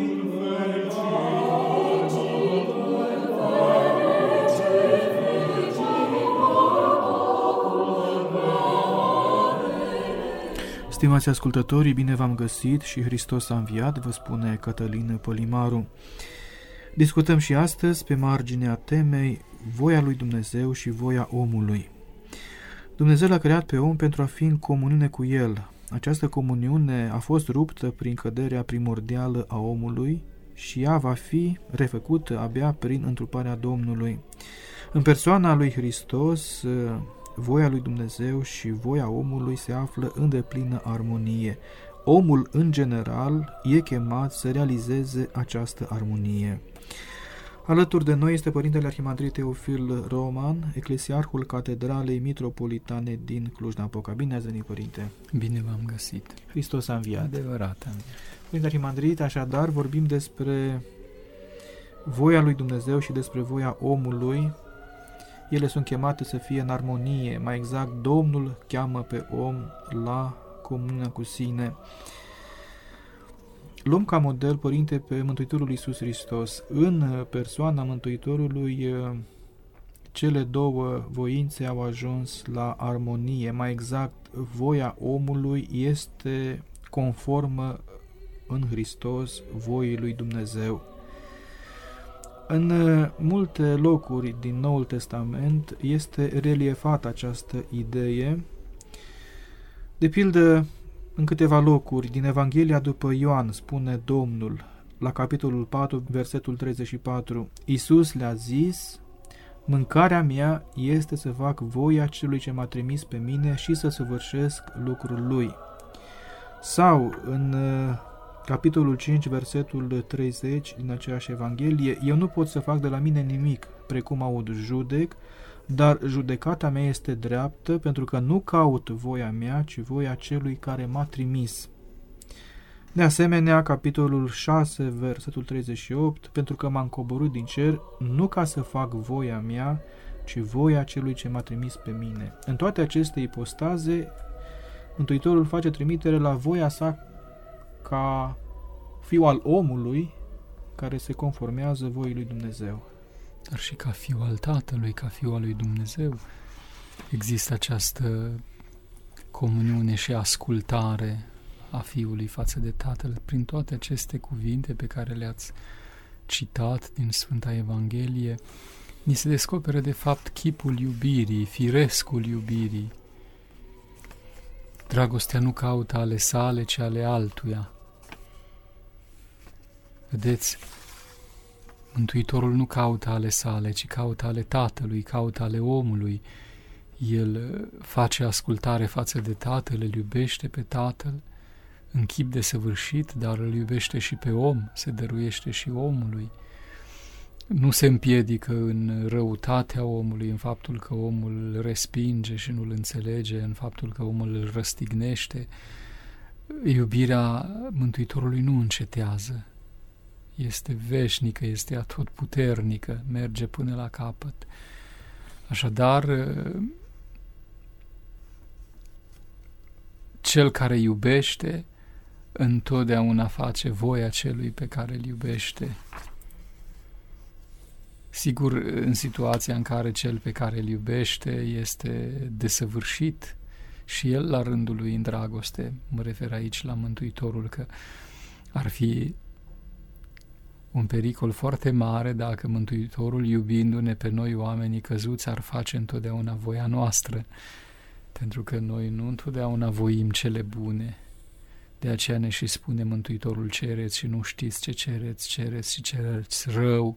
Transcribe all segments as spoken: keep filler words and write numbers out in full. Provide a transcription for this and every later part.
Stimați ascultătorii, bine v-am găsit și Hristos a înviat, vă spune Cătălin Pălimaru. Discutăm și astăzi pe marginea temei voia lui Dumnezeu și voia omului. Dumnezeu l-a creat pe om pentru a fi în comuniune cu el. Această comuniune a fost ruptă prin căderea primordială a omului și ea va fi refăcută abia prin întruparea Domnului. În persoana lui Hristos, voia lui Dumnezeu și voia omului se află în deplină armonie. Omul, în general, e chemat să realizeze această armonie. Alături de noi este Părintele Arhimandrit Teofil Roman, eclesiarhul Catedralei Mitropolitane din Cluj-Napoca. Bine ați venit, Părinte! Bine v-am găsit! Hristos a înviat! Adevărat! Părinte Arhimandrit, așadar, vorbim despre voia lui Dumnezeu și despre voia omului. Ele sunt chemate să fie în armonie, mai exact, Domnul cheamă pe om la comuniunea cu sine. Luăm ca model, Părinte, pe Mântuitorul Iisus Hristos. În persoana Mântuitorului, cele două voințe au ajuns la armonie, mai exact, voia omului este conformă în Hristos voii lui Dumnezeu. În multe locuri din Noul Testament este reliefată această idee. De pildă, în câteva locuri din Evanghelia după Ioan spune Domnul, la capitolul patru, versetul treizeci și patru, Iisus le-a zis, mâncarea mea este să fac voia celui ce m-a trimis pe mine și să săvârșesc lucrul lui. Sau în capitolul cinci, versetul treizeci din aceeași Evanghelie, eu nu pot să fac de la mine nimic, precum aud judec, dar judecata mea este dreaptă, pentru că nu caut voia mea, ci voia celui care m-a trimis. De asemenea, capitolul șase, versetul treizeci și opt, pentru că m-am coborât din cer, nu ca să fac voia mea, ci voia celui ce m-a trimis pe mine. În toate aceste ipostaze, Mântuitorul face trimitere la voia sa ca fiu al omului care se conformează voii lui Dumnezeu. Dar și ca fiu al Tatălui, ca fiu al lui Dumnezeu, există această comuniune și ascultare a Fiului față de Tatăl. Prin toate aceste cuvinte pe care le-ați citat din Sfânta Evanghelie, ni se descoperă de fapt chipul iubirii, firescul iubirii. Dragostea nu caută ale sale, ci ale altuia. Vedeți, Mântuitorul nu caută ale sale, ci caută ale Tatălui, caută ale omului. El face ascultare față de Tatăl, îl iubește pe Tatăl în chip desăvârșit, dar îl iubește și pe om, se dăruiește și omului. Nu se împiedică în răutatea omului, în faptul că omul îl respinge și nu îl înțelege, în faptul că omul îl răstignește. Iubirea Mântuitorului nu încetează. Este veșnică, este atotputernică, merge până la capăt. Așadar, cel care iubește întotdeauna face voia celui pe care îl iubește. Sigur, în situația în care cel pe care îl iubește este desăvârșit și el la rândul lui în dragoste, mă refer aici la Mântuitorul, că ar fi un pericol foarte mare dacă Mântuitorul, iubindu-ne pe noi oamenii căzuți, ar face întotdeauna voia noastră, pentru că noi nu întotdeauna voim cele bune. De aceea ne și spune Mântuitorul, cereți și nu știți ce cereți, cereți și cereți rău.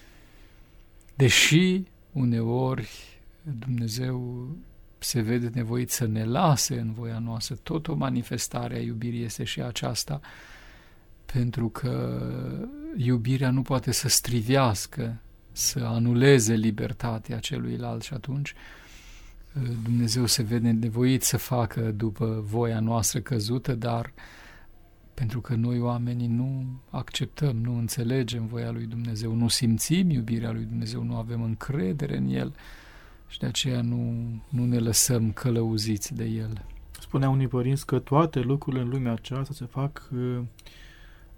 Deși uneori Dumnezeu se vede nevoit să ne lase în voia noastră, tot o manifestare a iubirii este și aceasta, pentru că iubirea nu poate să strivească, să anuleze libertatea celuilalt și atunci Dumnezeu se vede nevoit să facă după voia noastră căzută, dar pentru că noi oamenii nu acceptăm, nu înțelegem voia lui Dumnezeu, nu simțim iubirea lui Dumnezeu, nu avem încredere în El și de aceea nu, nu ne lăsăm călăuziți de El. Spunea unii părinți că toate lucrurile în lumea aceasta se fac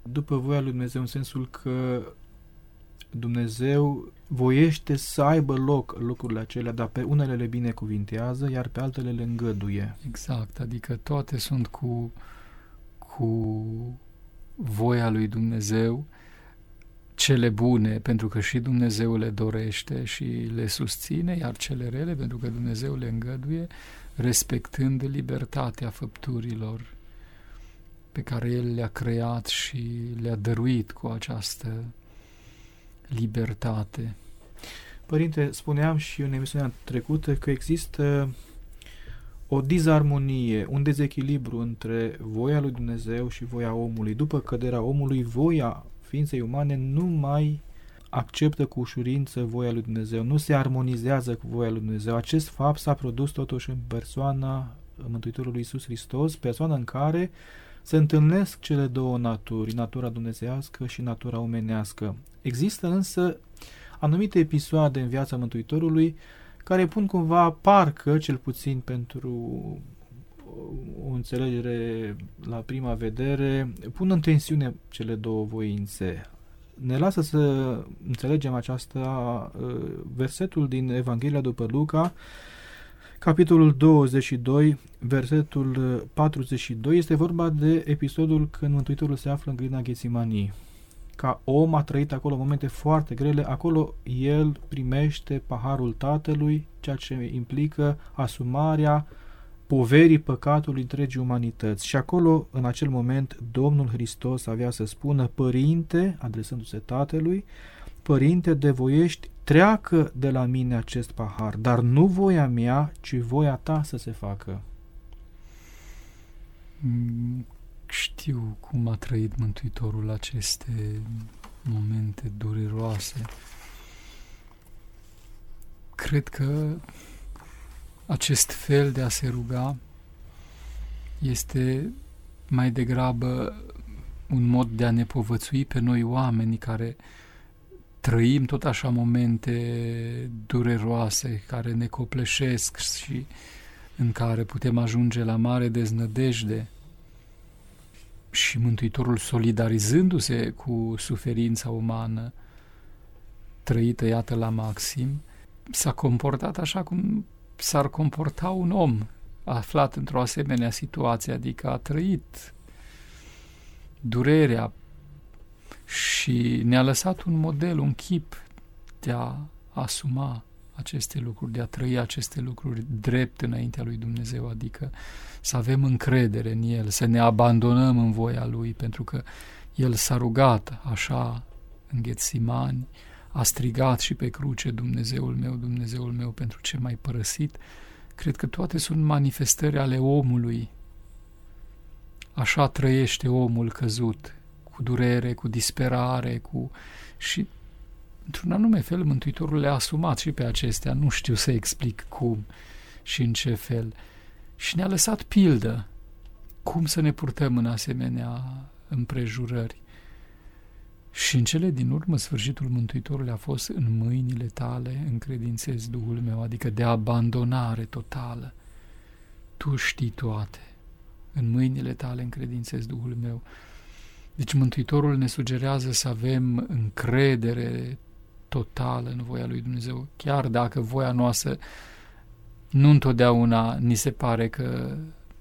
după voia lui Dumnezeu, în sensul că Dumnezeu voiește să aibă loc lucrurile acelea, dar pe unele le binecuvintează, iar pe altele le îngăduie. Exact, adică toate sunt cu, cu voia lui Dumnezeu, cele bune, pentru că și Dumnezeu le dorește și le susține, iar cele rele, pentru că Dumnezeu le îngăduie, respectând libertatea făpturilor pe care El le-a creat și le-a dăruit cu această libertate. Părinte, spuneam și în emisiunea trecută că există o dizarmonie, un dezechilibru între voia lui Dumnezeu și voia omului. După căderea omului, voia ființei umane nu mai acceptă cu ușurință voia lui Dumnezeu, nu se armonizează cu voia lui Dumnezeu. Acest fapt s-a produs totuși în persoana Mântuitorului Iisus Hristos, persoana în care se întâlnesc cele două naturi, natura dumnezeiască și natura omenească. Există însă anumite episoade în viața Mântuitorului care pun cumva, parcă, cel puțin pentru o înțelegere la prima vedere, pun în tensiune cele două voințe. Ne lasă să înțelegem aceasta versetul din Evanghelia după Luca, capitolul douăzeci și doi, versetul patruzeci și doi, este vorba de episodul când Mântuitorul se află în grâna Ghețimanii. Ca om a trăit acolo momente foarte grele, acolo el primește paharul Tatălui, ceea ce implică asumarea poverii păcatului întregii umanități. Și acolo, în acel moment, Domnul Hristos avea să spună: Părinte, adresându-se Tatălui, Părinte, de voiești, treacă de la mine acest pahar, dar nu voia mea, ci voia ta să se facă. Știu cum a trăit Mântuitorul aceste momente dureroase. Cred că acest fel de a se ruga este mai degrabă un mod de a ne povățui pe noi oamenii care trăim tot așa momente dureroase, care ne copleșesc și în care putem ajunge la mare deznădejde. Și Mântuitorul, solidarizându-se cu suferința umană trăită, iată, la maxim, s-a comportat așa cum s-ar comporta un om aflat într-o asemenea situație, adică a trăit durerea și ne-a lăsat un model, un chip de a asuma aceste lucruri, de a trăi aceste lucruri drept înaintea lui Dumnezeu, adică să avem încredere în El, să ne abandonăm în voia Lui, pentru că El s-a rugat așa în Ghețimani, a strigat și pe cruce: Dumnezeul meu, Dumnezeul meu, pentru ce m-ai părăsit. Cred că toate sunt manifestări ale omului. Așa trăiește omul căzut, cu durere, cu disperare, cu... și într-un anume fel Mântuitorul le-a asumat și pe acestea, nu știu să explic cum și în ce fel. Și ne-a lăsat pildă cum să ne purtăm în asemenea împrejurări. Și în cele din urmă, sfârșitul Mântuitorului a fost: în mâinile tale încredințez Duhul meu, adică de abandonare totală. Tu știi toate. În mâinile tale încredințez Duhul meu. Deci Mântuitorul ne sugerează să avem încredere totală în voia lui Dumnezeu, chiar dacă voia noastră nu întotdeauna ni se pare că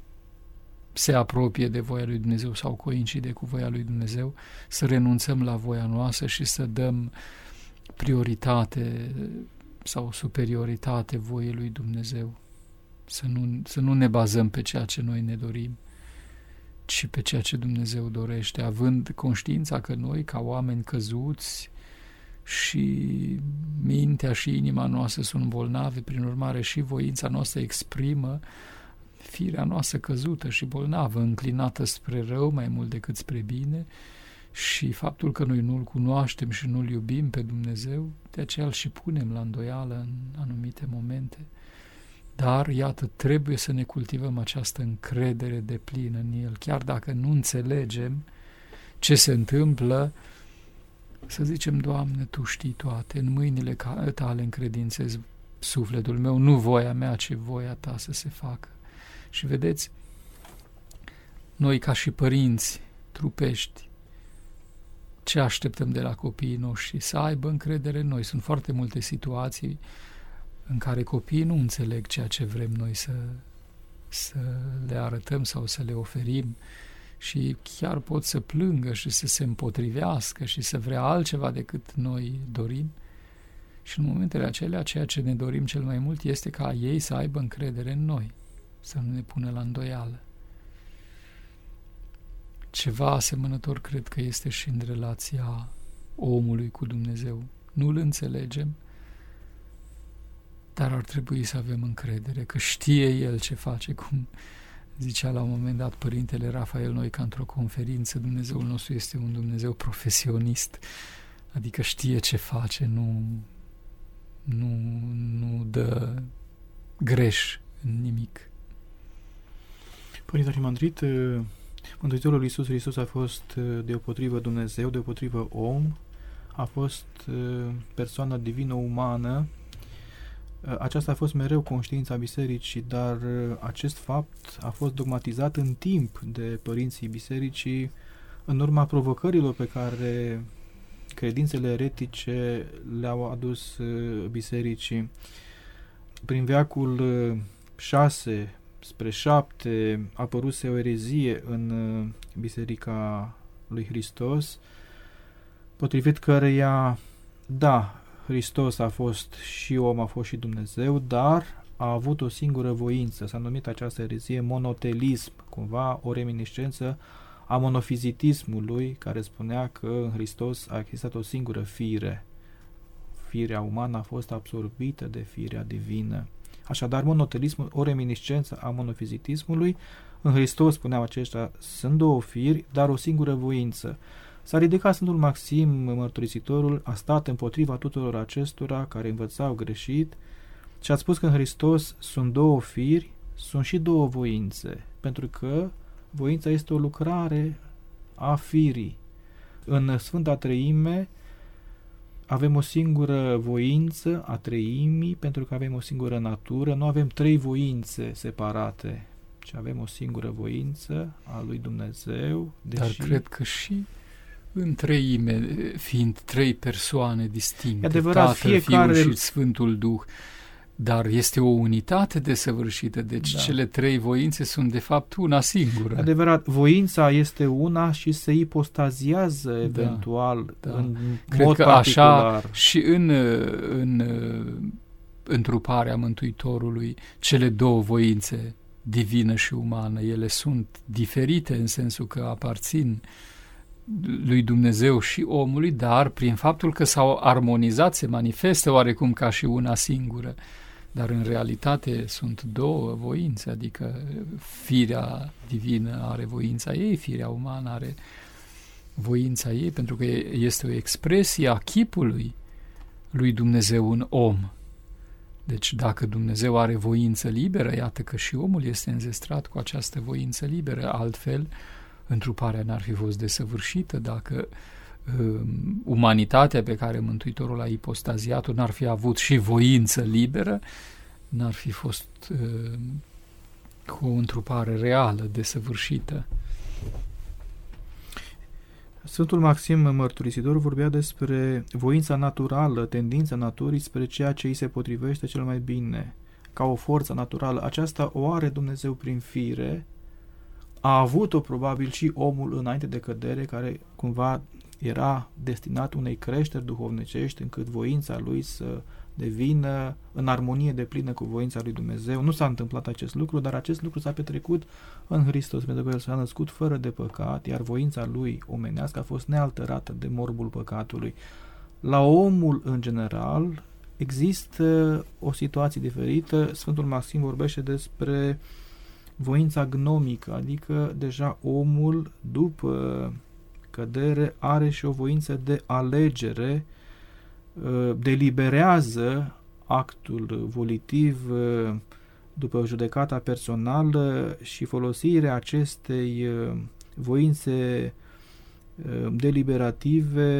se apropie de voia lui Dumnezeu sau coincide cu voia lui Dumnezeu, să renunțăm la voia noastră și să dăm prioritate sau superioritate voiei lui Dumnezeu. Să nu, să nu ne bazăm pe ceea ce noi ne dorim, ci pe ceea ce Dumnezeu dorește, având conștiința că noi, ca oameni căzuți, și mintea și inima noastră sunt bolnave, prin urmare și voința noastră exprimă firea noastră căzută și bolnavă, înclinată spre rău mai mult decât spre bine, și faptul că noi nu-L cunoaștem și nu-L iubim pe Dumnezeu, de aceea îl și punem la îndoială în anumite momente. Dar, iată, trebuie să ne cultivăm această încredere deplină în El, chiar dacă nu înțelegem ce se întâmplă, să zicem: Doamne, Tu știi toate, în mâinile Tale încredințez sufletul meu, nu voia mea, ci voia Ta să se facă. Și vedeți, noi ca și părinți trupești Ce așteptăm de la copiii noștri? Să aibă încredere în noi. Sunt foarte multe situații în care copiii nu înțeleg ceea ce vrem noi să, să le arătăm sau să le oferim și chiar pot să plângă și să se împotrivească și să vrea altceva decât noi dorim. Și în momentele acelea, ceea ce ne dorim cel mai mult este ca ei să aibă încredere în noi, să nu ne pună la îndoială. Ceva asemănător cred că este și în relația omului cu Dumnezeu. Nu-L înțelegem, dar ar trebui să avem încredere că știe El ce face, cum zicea la un moment dat Părintele Rafael Noica într-o conferință, Dumnezeul nostru este un Dumnezeu profesionist, adică știe ce face, nu, nu, nu dă greș în nimic. Părinte Arhimandrit, Mântuitorul Iisus Hristos a fost deopotrivă Dumnezeu, deopotrivă om, a fost persoană divină-umană. Aceasta a fost mereu conștiința bisericii, dar acest fapt a fost dogmatizat în timp de părinții bisericii în urma provocărilor pe care credințele eretice le-au adus bisericii. Prin veacul șase spre șapte a apăruse o erezie în Biserica lui Hristos, potrivit căreia, da, Hristos a fost și om, a fost și Dumnezeu, dar a avut o singură voință. S-a numit această erezie monotelism, cumva o reminiscență a monofizitismului, care spunea că în Hristos a existat o singură fire. Firea umană a fost absorbită de firea divină. Așadar, monotelismul, o reminiscență a monofizitismului. În Hristos, spuneau aceștia, sunt două firi, dar o singură voință. S-a ridicat Sfântul Maxim, mărturisitorul, a stat împotriva tuturor acestora care învățau greșit și a spus că în Hristos sunt două firi, sunt și două voințe, pentru că voința este o lucrare a firii. În Sfânta Treime avem o singură voință a treimii, pentru că avem o singură natură, nu avem trei voințe separate, ci avem o singură voință a lui Dumnezeu. Deși... Dar cred că și în treime, fiind trei persoane distincte, adevărat, Tatăl, fiecare... Fiul și Sfântul Duh, dar este o unitate desăvârșită, deci da. Cele trei voințe sunt de fapt una singură. Adevărat, voința este una și se ipostaziază eventual da, da. în Cred mod că particular. Așa și în, în întruparea Mântuitorului, cele două voințe, divină și umană, ele sunt diferite în sensul că aparțin lui Dumnezeu și omului, dar prin faptul că s-au armonizat se manifestă oarecum ca și una singură. Dar în realitate sunt două voințe, adică firea divină are voința ei, firea umană are voința ei, pentru că este o expresie a chipului lui Dumnezeu în om. Deci dacă Dumnezeu are voință liberă, iată că și omul este înzestrat cu această voință liberă, altfel întruparea n-ar fi fost desăvârșită dacă uh, umanitatea pe care Mântuitorul a ipostaziat-o n-ar fi avut și voință liberă, n-ar fi fost uh, cu o întrupare reală, desăvârșită. Sfântul Maxim Mărturisitor vorbea despre voința naturală, tendința naturii spre ceea ce îi se potrivește cel mai bine, ca o forță naturală. Aceasta o are Dumnezeu prin fire, a avut-o probabil și omul înainte de cădere, care cumva era destinat unei creșteri duhovnicești, încât voința lui să devină în armonie deplină cu voința lui Dumnezeu. Nu s-a întâmplat acest lucru, dar acest lucru s-a petrecut în Hristos, pentru că El s-a născut fără de păcat, iar voința lui omenească a fost nealterată de morbul păcatului. La omul în general există o situație diferită. Sfântul Maxim vorbește despre voința gnomică, adică deja omul după cădere are și o voință de alegere, deliberează actul volitiv după judecata personală și folosirea acestei voințe deliberative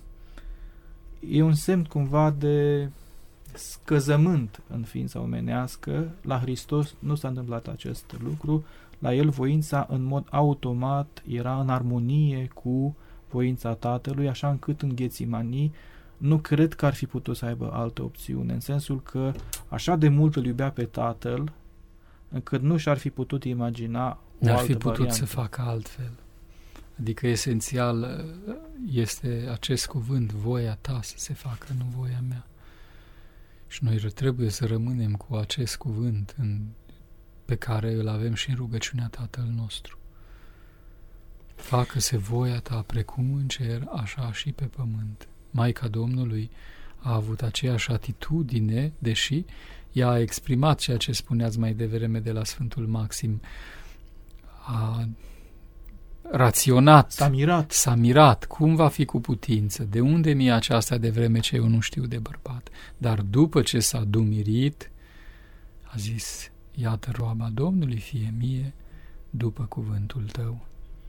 e un semn cumva de scăzământ în ființa omenească. La Hristos nu s-a întâmplat acest lucru. La El voința în mod automat era în armonie cu voința Tatălui, așa încât în Ghețimanii nu cred că ar fi putut să aibă altă opțiune, în sensul că așa de mult îl iubea pe Tatăl, încât nu și-ar fi putut imagina o N-ar altă fi putut variantă. să facă altfel. Adică esențial este acest cuvânt, voia ta să se facă, nu voia mea. Și noi trebuie să rămânem cu acest cuvânt în, pe care îl avem și în rugăciunea Tatăl nostru. Facă-se voia ta precum în cer, așa și pe pământ. Maica Domnului a avut aceeași atitudine, deși ea a exprimat ceea ce spuneați mai devreme de la Sfântul Maxim. A raționat. S-a mirat. S-a mirat. Cum va fi cu putință? De unde mi-e aceasta de vreme ce eu nu știu de bărbat? Dar după ce s-a dumirit, a zis, iată roaba Domnului, fie mie după cuvântul tău.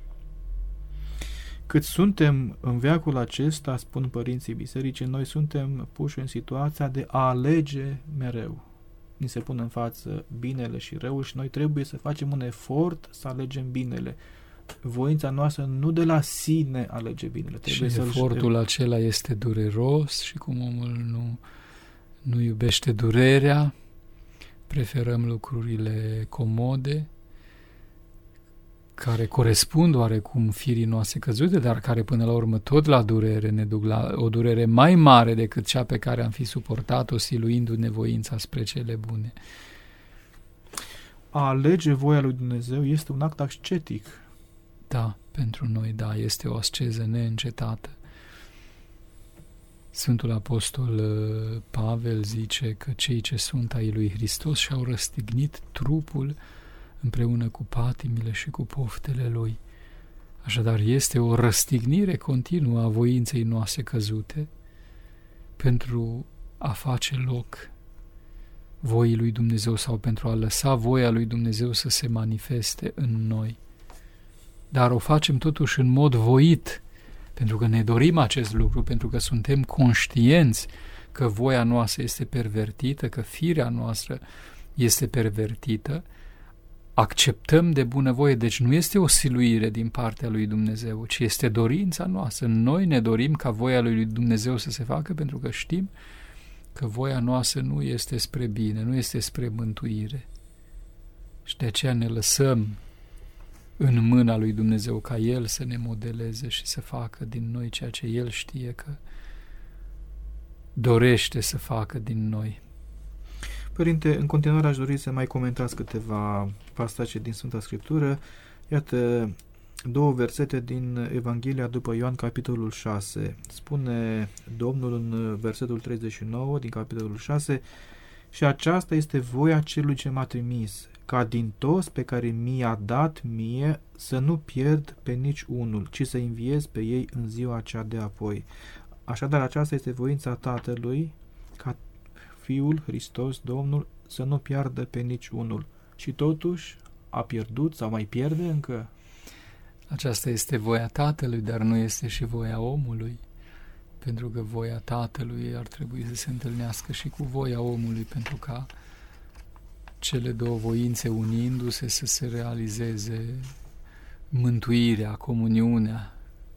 Cât suntem în veacul acesta, spun părinții bisericii, noi suntem puși în situația de a alege mereu. Ni se pune în față binele și răul și noi trebuie să facem un efort să alegem binele. Voința noastră nu de la sine alege binele. Trebuie și să efortul acela este dureros și cum omul nu, nu iubește durerea, preferăm lucrurile comode, care corespund oarecum firii noastre căzute, dar care până la urmă tot la durere ne duc la o durere mai mare decât cea pe care am fi suportat-o siluindu-ne voința spre cele bune. A alege voia lui Dumnezeu este un act ascetic. Da, pentru noi, da, este o asceză neîncetată. Sfântul Apostol Pavel zice că cei ce sunt ai lui Hristos și-au răstignit trupul împreună cu patimile și cu poftele lui. Așadar, este o răstignire continuă a voinței noastre căzute pentru a face loc voii lui Dumnezeu sau pentru a lăsa voia lui Dumnezeu să se manifeste în noi. Dar o facem totuși în mod voit, pentru că ne dorim acest lucru, pentru că suntem conștienți că voia noastră este pervertită, că firea noastră este pervertită, acceptăm de bunăvoie, deci nu este o siluire din partea lui Dumnezeu, ci este dorința noastră. Noi ne dorim ca voia lui Dumnezeu să se facă, pentru că știm că voia noastră nu este spre bine, nu este spre mântuire. Și de aceea ne lăsăm în mâna lui Dumnezeu ca El să ne modeleze și să facă din noi ceea ce El știe că dorește să facă din noi. Părinte, în continuare aș dori să mai comentați câteva pasaje din Sfânta Scriptură. Iată două versete din Evanghelia după Ioan, capitolul șase. Spune Domnul în versetul treizeci și nouă din capitolul șase: și aceasta este voia celui ce m-a trimis, ca din toți pe care mi-a dat mie să nu pierd pe nici unul, ci să înviez pe ei în ziua aceea de apoi. Așadar, aceasta este voința Tatălui, ca Fiul Hristos, Domnul, să nu piardă pe nici unul. Și totuși a pierdut sau mai pierde încă? Aceasta este voia Tatălui, dar nu este și voia omului, pentru că voia Tatălui ar trebui să se întâlnească și cu voia omului, pentru ca cele două voințe unindu-se să se realizeze mântuirea, comuniunea.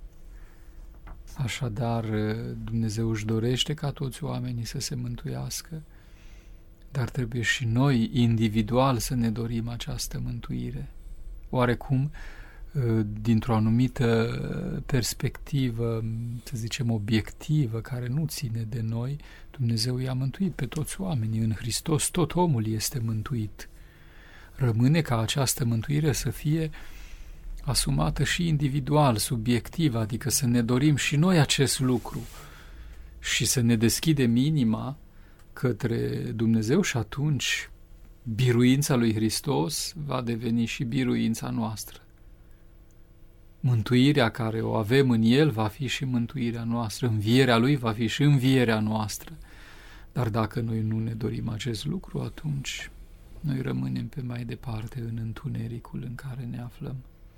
Așadar, Dumnezeu își dorește ca toți oamenii să se mântuiască, dar trebuie și noi, individual, să ne dorim această mântuire. Oarecum, dintr-o anumită perspectivă, să zicem, obiectivă, care nu ține de noi, Dumnezeu i-a mântuit pe toți oamenii. În Hristos tot omul este mântuit. Rămâne ca această mântuire să fie asumată și individual, subiectiv, adică să ne dorim și noi acest lucru și să ne deschidem inima către Dumnezeu și atunci biruința lui Hristos va deveni și biruința noastră. Mântuirea care o avem în El va fi și mântuirea noastră, învierea Lui va fi și învierea noastră. Dar dacă noi nu ne dorim acest lucru, atunci noi rămânem pe mai departe în întunericul în care ne aflăm.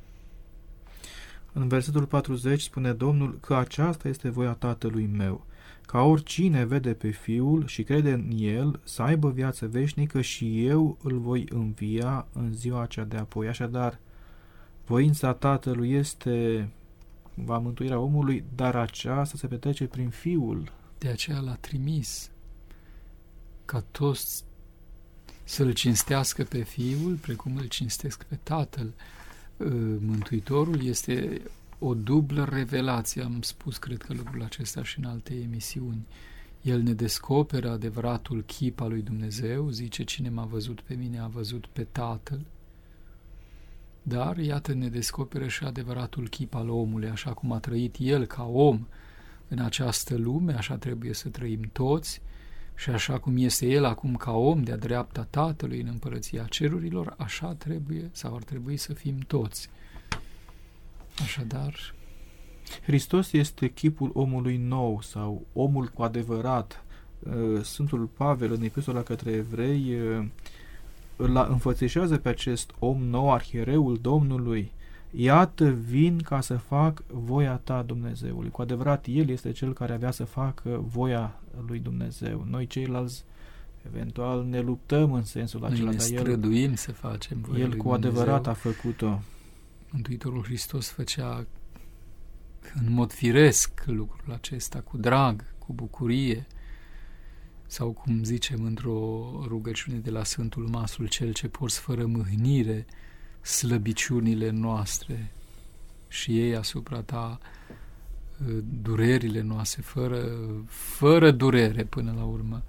În versetul patruzeci spune Domnul că aceasta este voia Tatălui meu, ca oricine vede pe Fiul și crede în El să aibă viață veșnică și eu îl voi învia în ziua aceea de apoi. Așadar, voința Tatălui este va mântuirea omului, dar aceasta se petrece prin Fiul. De aceea l-a trimis ca toți să-L cinstească pe Fiul, precum îl cinstesc pe Tatăl. Mântuitorul este o dublă revelație, am spus, cred că lucrul acesta și în alte emisiuni. El ne descoperă adevăratul chip al lui Dumnezeu, zice, cine m-a văzut pe mine a văzut pe Tatăl, dar, iată, ne descoperă și adevăratul chip al omului, așa cum a trăit El ca om în această lume, așa trebuie să trăim toți, și așa cum este El acum ca om de-a dreapta Tatălui în împărăția cerurilor, așa trebuie sau ar trebui să fim toți. Așadar, Hristos este chipul omului nou sau omul cu adevărat. Sfântul Pavel, în epistola către evrei, îl înfățișează pe acest om nou, arhiereul Domnului. Iată, vin ca să fac voia ta, Dumnezeului. Cu adevărat, El este Cel care avea să facă voia lui Dumnezeu. Noi ceilalți, eventual, ne luptăm în sensul acela. Noi ne străduim El, să facem voia El lui cu adevărat a făcut-o. Mântuitorul Hristos făcea în mod firesc lucrul acesta, cu drag, cu bucurie, sau cum zicem într-o rugăciune de la Sfântul Masul, Cel ce porți fără mâhnire slăbiciunile noastre și ei asupra ta durerile noastre, fără, fără durere până la urmă.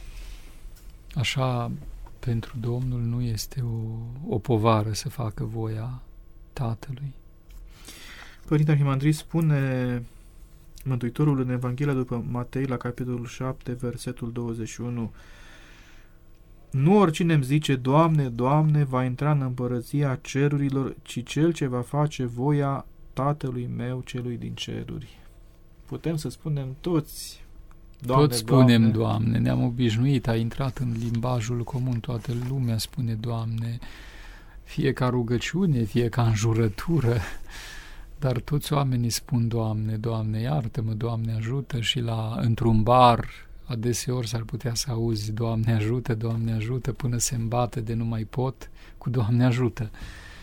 Așa, pentru Domnul nu este o, o povară să facă voia Tatălui. Părinte Arhimandrit, spune Mântuitorul în Evanghelia după Matei, la capitolul șapte, versetul douăzeci și unu: nu oricine îmi zice, Doamne, Doamne, va intra în împărăția cerurilor, ci cel ce va face voia Tatălui meu, celui din ceruri. Putem să spunem toți, Doamne, toți spunem, Doamne. Doamne, ne-am obișnuit, a intrat în limbajul comun, toată lumea spune Doamne, fie ca rugăciune, fie ca înjurătură, dar toți oamenii spun Doamne, Doamne, iartă-mă, Doamne, ajută, și la într-un bar adeseori s-ar putea să auzi Doamne ajută, Doamne ajută, până se îmbate de nu mai pot cu Doamne ajută.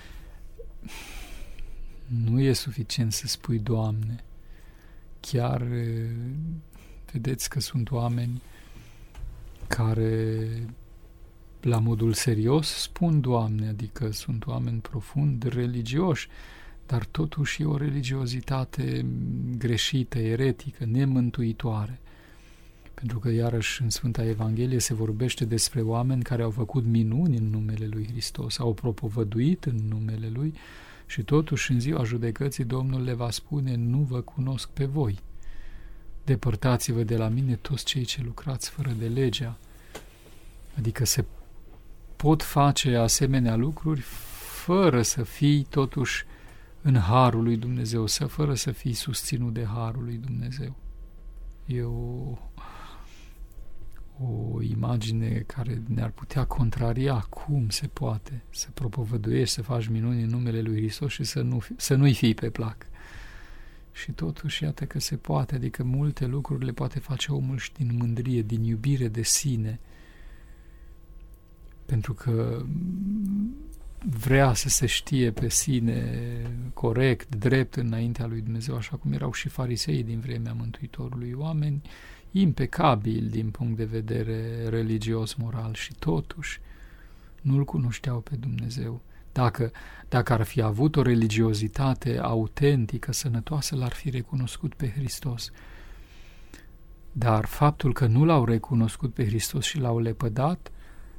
Nu e suficient să spui Doamne. Chiar vedeți că sunt oameni care la modul serios spun Doamne, adică sunt oameni profund religioși, dar totuși e o religiozitate greșită, eretică, nemântuitoare. Pentru că iarăși în Sfânta Evanghelie se vorbește despre oameni care au făcut minuni în numele lui Hristos, au propovăduit în numele Lui și totuși în ziua judecății Domnul le va spune, nu vă cunosc pe voi. Depărtați-vă de la mine toți cei ce lucrați fără de legea. Adică se pot face asemenea lucruri fără să fii totuși în harul lui Dumnezeu, să fără să fii susținut de harul lui Dumnezeu. E o, o imagine care ne-ar putea contraria. Cum se poate să propovăduiești, să faci minuni în numele lui Hristos și să, nu, să nu-i fii pe plac? Și totuși, iată că se poate, adică multe lucruri le poate face omul și din mândrie, din iubire de sine, pentru că vrea să se știe pe sine corect, drept înaintea lui Dumnezeu, așa cum erau și fariseii din vremea Mântuitorului, oameni impecabili din punct de vedere religios, moral, și totuși nu-L cunoșteau pe Dumnezeu. Dacă, dacă ar fi avut o religiozitate autentică, sănătoasă, l-ar fi recunoscut pe Hristos. Dar faptul că nu l-au recunoscut pe Hristos și l-au lepădat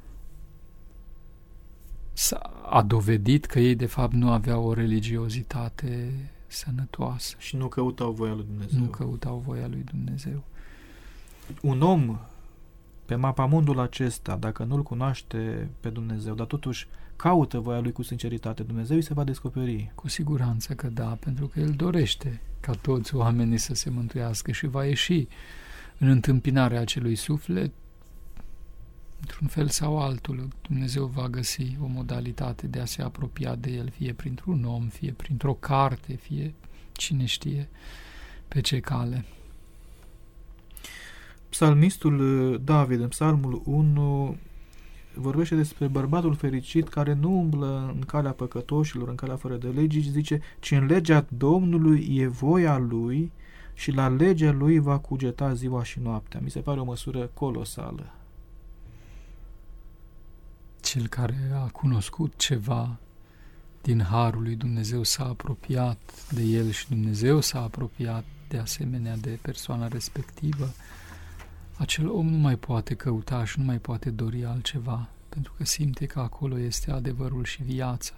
a dovedit că ei de fapt nu aveau o religiozitate sănătoasă. Și nu căutau voia lui Dumnezeu. Nu căutau voia lui Dumnezeu. Un om pe mapamondul acesta, dacă nu-L cunoaște pe Dumnezeu, dar totuși caută voia Lui cu sinceritate, Dumnezeu îi se va descoperi. Cu siguranță că da, pentru că El dorește ca toți oamenii să se mântuiască și va ieși în întâmpinarea acelui suflet, într-un fel sau altul. Dumnezeu va găsi o modalitate de a se apropia de El, fie printr-un om, fie printr-o carte, fie cine știe pe ce cale. Psalmistul David, în Psalmul unu, vorbește despre bărbatul fericit care nu umblă în calea păcătoșilor, în calea fără de legi, zice, ci în legea Domnului e voia lui și la legea lui va cugeta ziua și noaptea. Mi se pare o măsură colosală. Cel care a cunoscut ceva din harul lui Dumnezeu s-a apropiat de el și Dumnezeu s-a apropiat de asemenea de persoana respectivă, acel om nu mai poate căuta și nu mai poate dori altceva, pentru că simte că acolo este adevărul și viața.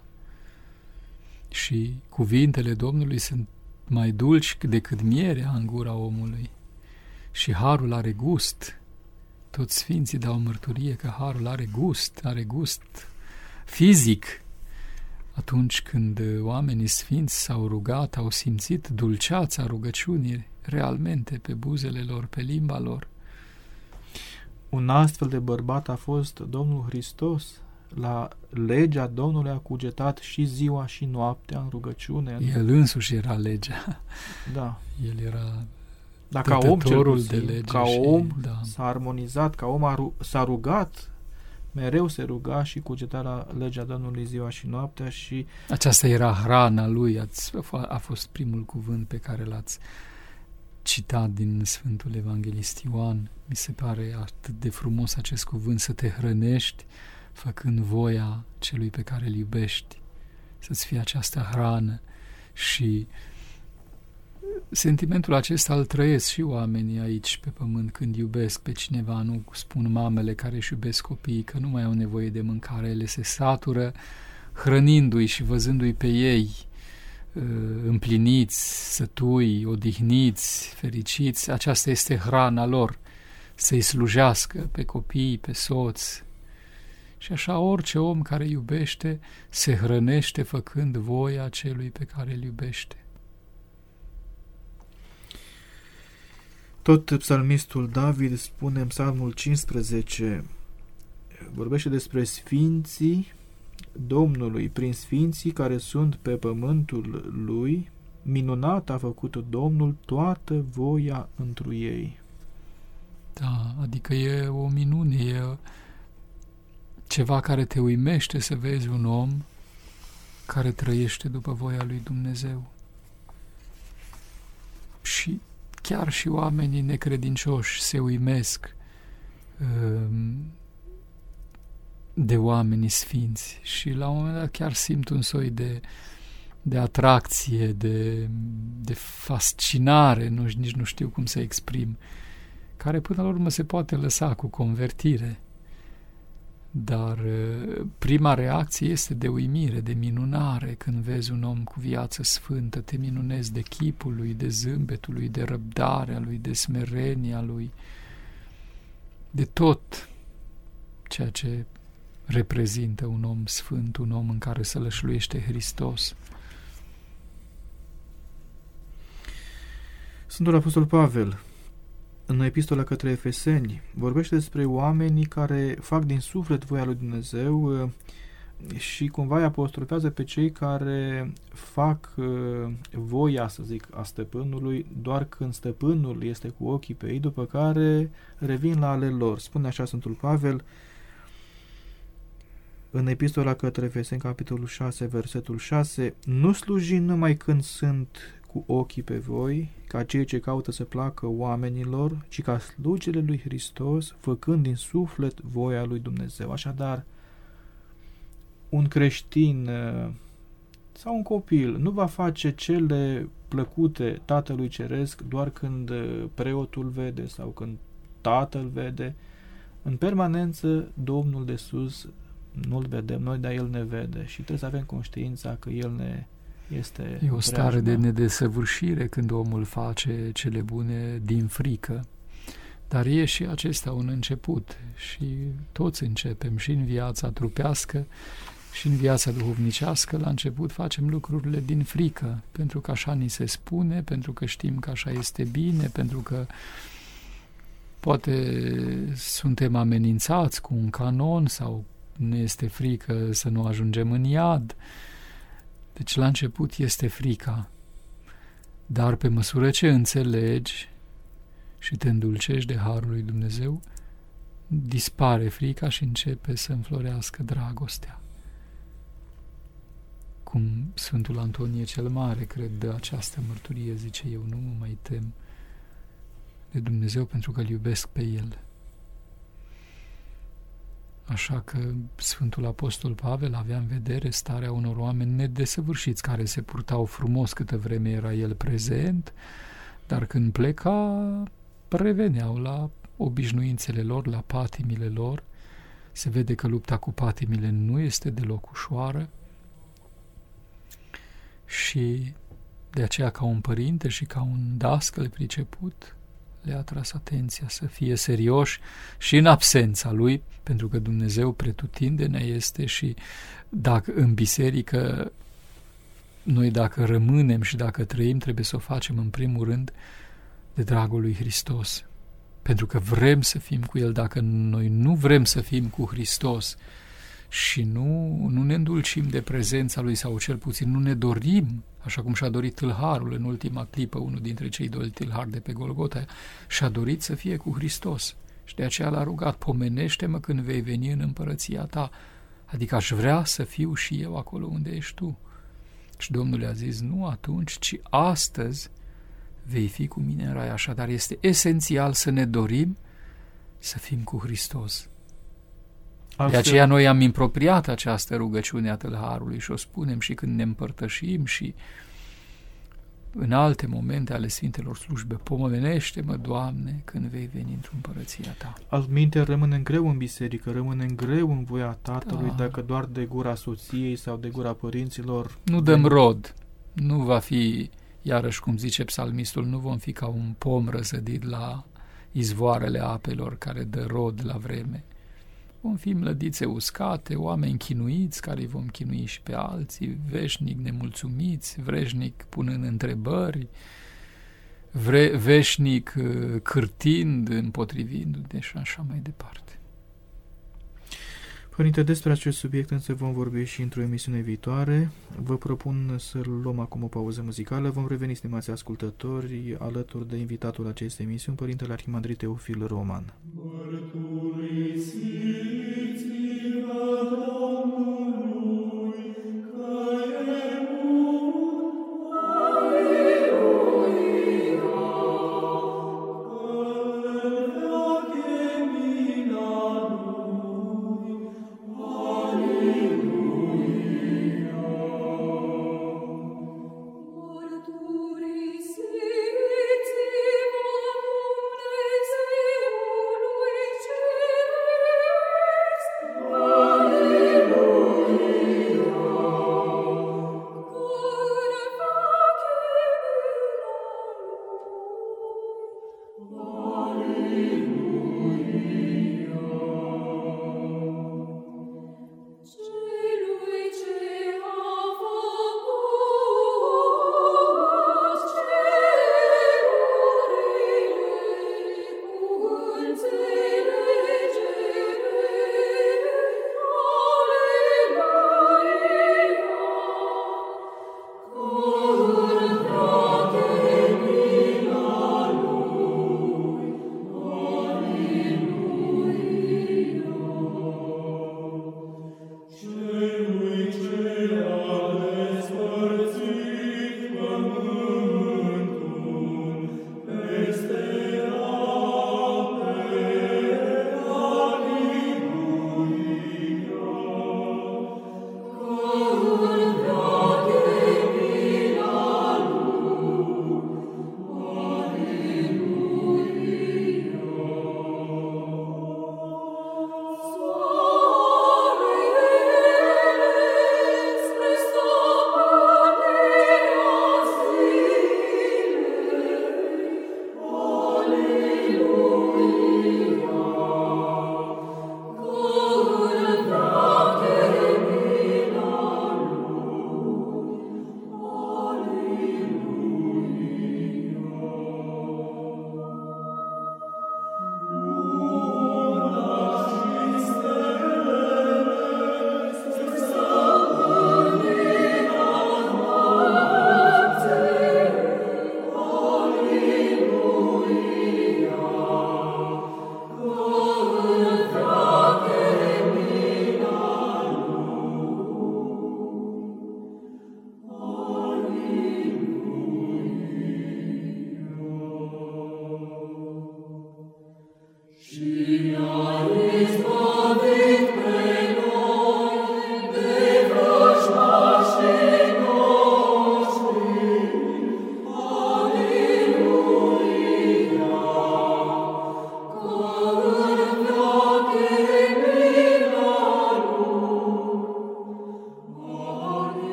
Și cuvintele Domnului sunt mai dulci decât mierea în gura omului. Și harul are gust. Toți sfinții dau mărturie că harul are gust, are gust fizic. Atunci când oamenii sfinți s-au rugat, au simțit dulceața rugăciunii realmente pe buzele lor, pe limba lor. Un astfel de bărbat a fost Domnul Hristos. La legea Domnului a cugetat și ziua și noaptea în rugăciune. El însuși era legea. Da. El era da, ca om cel puțin, de lege ca și, om da. s-a armonizat, ca om a ru- s-a rugat, mereu se ruga și cugeta la legea Domnului ziua și noaptea și... Aceasta era hrana lui, ați, a fost primul cuvânt pe care l-ați citat din Sfântul Evanghelist Ioan. Mi se pare atât de frumos acest cuvânt, să te hrănești făcând voia celui pe care îl iubești, să-ți fie această hrană. Și sentimentul acesta îl trăiesc și oamenii aici pe pământ când iubesc pe cineva. Nu spun mamele care își iubesc copiii că nu mai au nevoie de mâncare, ele se satură hrănindu-i și văzându-i pe ei împliniți, sătui, odihniți, fericiți. Aceasta este hrana lor, să-i slujească pe copii, pe soți. Și așa orice om care iubește se hrănește făcând voia celui pe care îl iubește. Tot psalmistul David spune în Psalmul cincisprezece, vorbește despre sfinții Domnului, prin sfinții care sunt pe pământul lui, minunat a făcut Domnul toată voia întru ei. Da, adică e o minune, e ceva care te uimește să vezi un om care trăiește după voia lui Dumnezeu. Și chiar și oamenii necredincioși se uimesc de oamenii sfinți și la un moment dat chiar simt un soi de, de atracție, de, de fascinare, nu, nici nu știu cum să exprim, care până la urmă se poate lăsa cu convertire. Dar prima reacție este de uimire, de minunare când vezi un om cu viață sfântă, te minunezi de chipul lui, de zâmbetul lui, de răbdarea lui, de smerenia lui, de tot ceea ce reprezintă un om sfânt, un om în care se lășluiește Hristos. Sfântul Apostol Pavel, în epistola către Efeseni, vorbește despre oamenii care fac din suflet voia lui Dumnezeu și cumva îi apostrofează pe cei care fac voia, să zic, a stăpânului doar când stăpânul este cu ochii pe ei, după care revin la ale lor. Spune așa Sfântul Pavel în epistola către Efeseni, capitolul șase, versetul șase, nu sluji numai când sunt cu ochii pe voi, ca cei ce caută să placă oamenilor, ci ca slugile lui Hristos, făcând din suflet voia lui Dumnezeu. Așadar, un creștin sau un copil nu va face cele plăcute Tatălui Ceresc doar când preotul vede sau când Tatăl vede. În permanență, Domnul de sus nu-L vedem noi, dar El ne vede și trebuie să avem conștiința că El ne este E o stare preajma. de nedesăvârșire când omul face cele bune din frică. Dar e și acesta un început și toți începem și în viața trupească și în viața duhovnicească. La început facem lucrurile din frică, pentru că așa ni se spune, pentru că știm că așa este bine, pentru că poate suntem amenințați cu un canon sau ne este frică să nu ajungem în iad. Deci la început este frica, dar pe măsură ce înțelegi și te îndulcești de harul lui Dumnezeu, dispare frica și începe să înflorească dragostea. Cum Sfântul Antonie cel Mare, cred, dă această mărturie, zice: eu nu mă mai tem de Dumnezeu pentru că îl iubesc pe El. Așa că Sfântul Apostol Pavel avea în vedere starea unor oameni nedesăvârșiți, care se purtau frumos câtă vreme era el prezent, dar când pleca, reveneau la obișnuințele lor, la patimile lor. Se vede că lupta cu patimile nu este deloc ușoară și de aceea, ca un părinte și ca un dascăl priceput, le-a tras atenția să fie serioși și în absența lui, pentru că Dumnezeu pretutindene este și dacă în biserică noi, dacă rămânem și dacă trăim, trebuie să o facem în primul rând de dragul lui Hristos, pentru că vrem să fim cu El. Dacă noi nu vrem să fim cu Hristos și nu, nu ne îndulcim de prezența Lui, sau cel puțin nu ne dorim, așa cum și-a dorit tâlharul în ultima clipă, unul dintre cei doi tâlhari de pe Golgota, și-a dorit să fie cu Hristos. Și de aceea l-a rugat: pomenește-mă când vei veni în împărăția ta. Adică aș vrea să fiu și eu acolo unde ești tu. Și Domnul i-a zis: nu atunci, ci astăzi vei fi cu mine în rai. Așadar este esențial să ne dorim să fim cu Hristos. De aceea noi am impropriat această rugăciune a tâlharului și o spunem și când ne împărtășim și în alte momente ale Sfintelor Slujbe: pomenește-mă, Doamne, când vei veni într-o împărăția ta. Altminte rămânem greu în biserică, rămânem greu în voia Tatălui, da. Dacă doar de gura soției sau de gura părinților nu dăm rod, nu va fi, iarăși cum zice psalmistul, nu vom fi ca un pom răsădit la izvoarele apelor care dă rod la vreme. Vom fi mlădițe uscate, oameni chinuiți, care îi vom chinui și pe alții, veșnic nemulțumiți, veșnic punând întrebări, vre, veșnic cârtind, împotrivindu-ne și așa mai departe. Părinte, despre acest subiect însă vom vorbi și într-o emisiune viitoare. Vă propun să luăm acum o pauză muzicală. Vom reveni, stimați ascultători, alături de invitatul acestei emisiuni, Părintele Arhimandrit Teofil Roman. Thank you.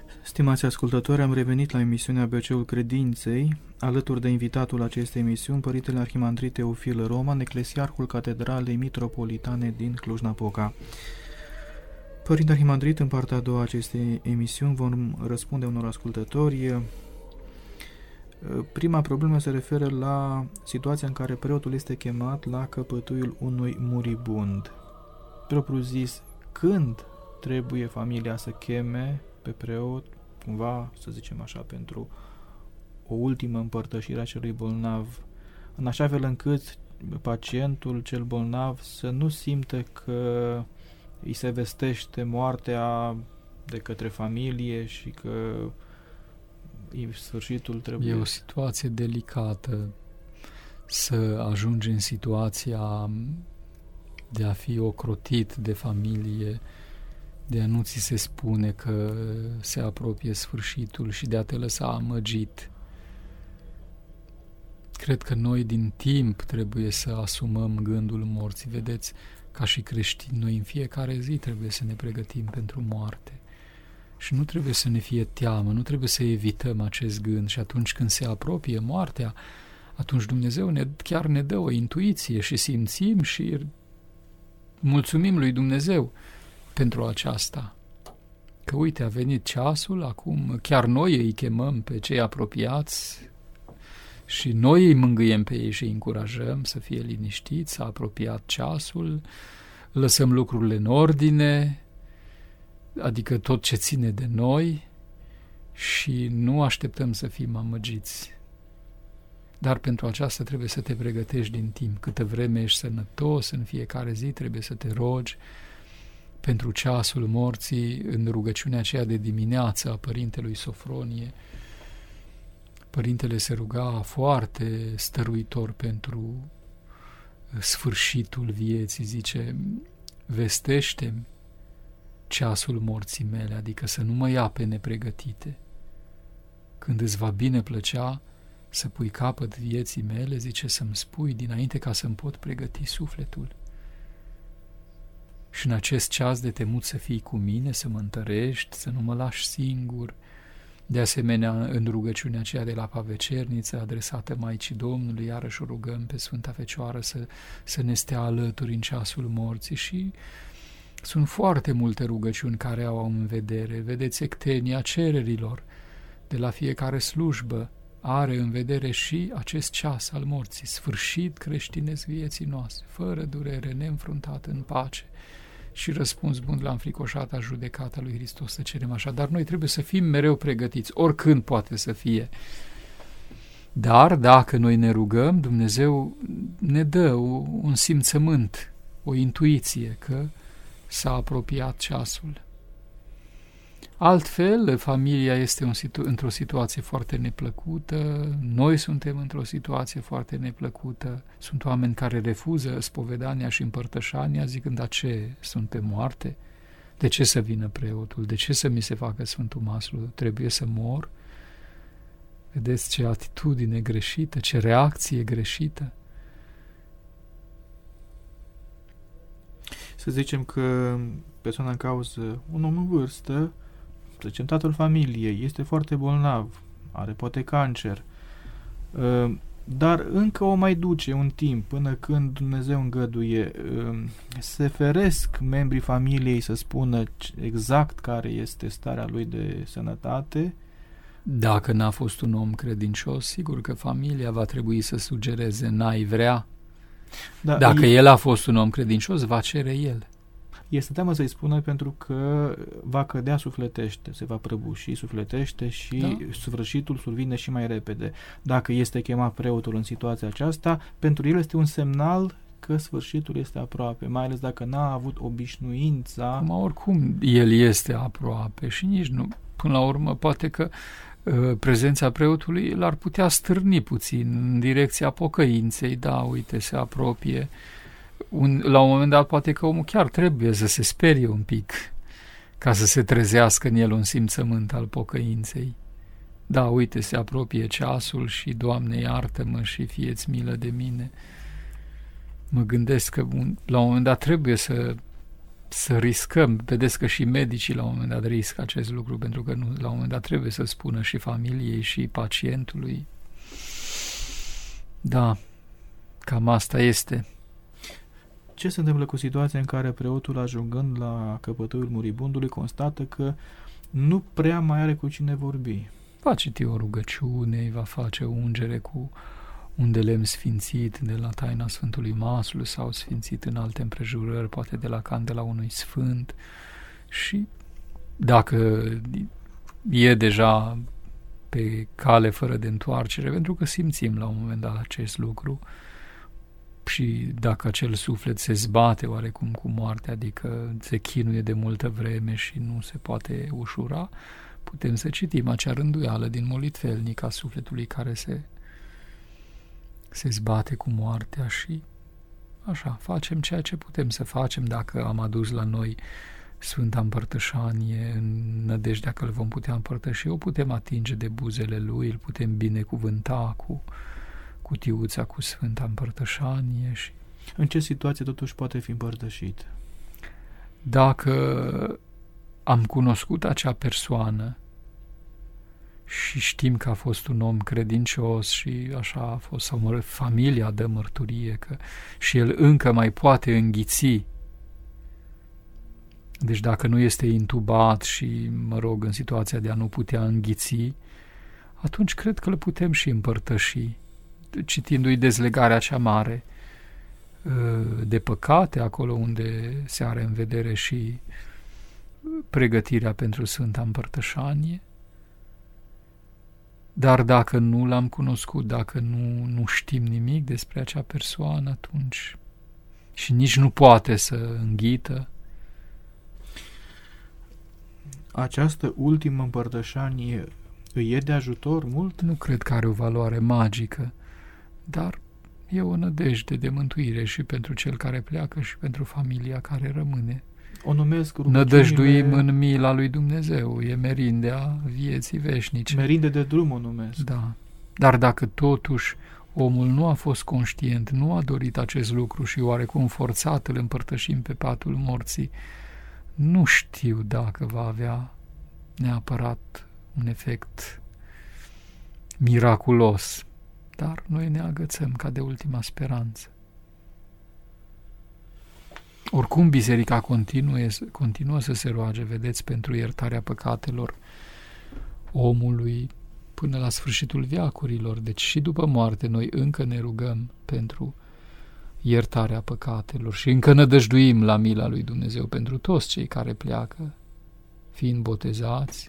Stimați ascultători, am revenit la emisiunea B C-ul Credinței, alături de invitatul acestei emisiuni, Părintele Arhimandrit Teofil Roman, eclesiarhul Catedralei Mitropolitane din Cluj-Napoca. Părinte Arhimandrit, în partea a doua acestei emisiuni vom răspunde unor ascultători. Prima problemă se referă la situația în care preotul este chemat la căpătuiul unui muribund. Propriu zis, când trebuie familia să cheme pe preot, cumva, să zicem așa, pentru o ultimă împărtășire a celui bolnav, în așa fel încât pacientul cel bolnav să nu simtă că îi se vestește moartea de către familie și că sfârșitul trebuie... E o situație delicată să ajungi în situația de a fi ocrotit de familie, de a nu ți se spune că se apropie sfârșitul și de a te lăsa amăgit. Cred că noi din timp trebuie să asumăm gândul morții. Vedeți, ca și creștini, noi în fiecare zi trebuie să ne pregătim pentru moarte. Și nu trebuie să ne fie teamă, nu trebuie să evităm acest gând. Și atunci când se apropie moartea, atunci Dumnezeu ne, chiar ne dă o intuiție și simțim și mulțumim lui Dumnezeu pentru aceasta. Că uite, a venit ceasul, acum chiar noi îi chemăm pe cei apropiați și noi îi mângâiem pe ei și îi încurajăm să fie liniștiți, s-a apropiat ceasul, lăsăm lucrurile în ordine, adică tot ce ține de noi, și nu așteptăm să fim amăgiți. Dar pentru aceasta trebuie să te pregătești din timp. Câtă vreme ești sănătos, în fiecare zi trebuie să te rogi pentru ceasul morții, în rugăciunea aceea de dimineață a Părintelui Sofronie. Părintele se ruga foarte stăruitor pentru sfârșitul vieții, zice: vestește-mi ceasul morții mele, adică să nu mă ia pe nepregătite. Când îți va bine plăcea să pui capăt vieții mele, zice, să-mi spui dinainte ca să-mi pot pregăti sufletul. Și în acest ceas de temut să fii cu mine, să mă întărești, să nu mă lași singur. De asemenea, în rugăciunea aceea de la Pavecerniță, adresată Maicii Domnului, iarăși o rugăm pe Sfânta Fecioară să, să ne stea alături în ceasul morții. Și sunt foarte multe rugăciuni care au în vedere. Vedeți, ectenia cererilor de la fiecare slujbă are în vedere și acest ceas al morții, sfârșit creștinesc vieții noastre, fără durere, neînfruntat, în pace. Și răspuns bun la înfricoșata judecata lui Hristos să cerem așa. Dar noi trebuie să fim mereu pregătiți, oricând poate să fie. Dar dacă noi ne rugăm, Dumnezeu ne dă un simțământ, o intuiție că s-a apropiat ceasul. Altfel, familia este un situ- într-o situație foarte neplăcută, noi suntem într-o situație foarte neplăcută, sunt oameni care refuză spovedania și împărtășania, zicând: da, ce, sunt pe moarte? De ce să vină preotul? De ce să mi se facă Sfântul Maslu? Trebuie să mor? Vedeți ce atitudine greșită, ce reacție greșită. Să zicem că persoana în cauză, un om în vârstă, să zicem tatăl familiei, este foarte bolnav, are poate cancer, dar încă o mai duce un timp până când Dumnezeu îngăduie. Se feresc membrii familiei să spună exact care este starea lui de sănătate. Dacă n-a fost un om credincios, sigur că familia va trebui să sugereze: n-ai vrea. Da, Dacă e... el a fost un om credincios, va cere el. Este teamă să-i spună pentru că va cădea sufletește, se va prăbuși sufletește și da. Sfârșitul survine și mai repede. Dacă este chemat preotul în situația aceasta, pentru el este un semnal că sfârșitul este aproape, mai ales dacă n-a avut obișnuința... Acum, oricum, el este aproape și nici nu... Până la urmă, poate că uh, prezența preotului l-ar putea stârni puțin în direcția pocăinței. Da, uite, se apropie... Un, la un moment dat poate că omul chiar trebuie să se sperie un pic ca să se trezească în el un simțământ al pocăinței. Da, uite, se apropie ceasul și, Doamne, iartă-mă și fie-ți milă de mine. Mă gândesc că un, la un moment dat trebuie să să riscăm. Vedeți că și medicii la un moment dat riscă acest lucru, pentru că nu, la un moment dat trebuie să spună și familiei și pacientului. Da, cam asta este. Ce se întâmplă cu situația în care preotul, ajungând la căpătâiul muribundului, constată că nu prea mai are cu cine vorbi? Va citi o rugăciune, îi va face o ungere cu un de lemn sfințit de la taina Sfântului Maslu sau sfințit în alte împrejurări, poate de la candela unui sfânt, și dacă e deja pe cale fără de întoarcere, pentru că simțim la un moment dat acest lucru, și dacă acel suflet se zbate oarecum cu moartea, adică se chinuie de multă vreme și nu se poate ușura, putem să citim acea rânduială din molitvelnic a sufletului care se, se zbate cu moartea și așa, facem ceea ce putem să facem dacă am adus la noi Sfânta Împărtășanie în nădejdea că îl vom putea împărtăși, o putem atinge de buzele lui, îl putem binecuvânta cu cutiuța cu Sfânta Împărtășanie. Și în ce situație totuși poate fi împărtășit? Dacă am cunoscut acea persoană și știm că a fost un om credincios și așa a fost, sau mă, familia dă mărturie că și el încă mai poate înghiți, deci dacă nu este intubat și, mă rog, în situația de a nu putea înghiți, atunci cred că le putem și împărtăși, citindu-i dezlegarea cea mare de păcate, acolo unde se are în vedere și pregătirea pentru Sfânta Împărtășanie. Dar dacă nu l-am cunoscut, dacă nu, nu știm nimic despre acea persoană, atunci și nici nu poate să înghită. Această ultimă împărtășanie îi e de ajutor mult? Nu cred că are o valoare magică, dar e o nădejde de mântuire și pentru cel care pleacă și pentru familia care rămâne. O numesc rugăciunile... Nădăjduim în mila lui Dumnezeu, e merindea vieții veșnice. Merinde de drum o numesc. Da. Dar dacă totuși omul nu a fost conștient, nu a dorit acest lucru și oarecum forțat îl împărtășim pe patul morții, nu știu dacă va avea neapărat un efect miraculos, dar noi ne agățăm ca de ultima speranță. Oricum, biserica continuă, continuă să se roage, vedeți, pentru iertarea păcatelor omului până la sfârșitul veacurilor. Deci și după moarte noi încă ne rugăm pentru iertarea păcatelor și încă nădăjduim la mila lui Dumnezeu pentru toți cei care pleacă, fiind botezați.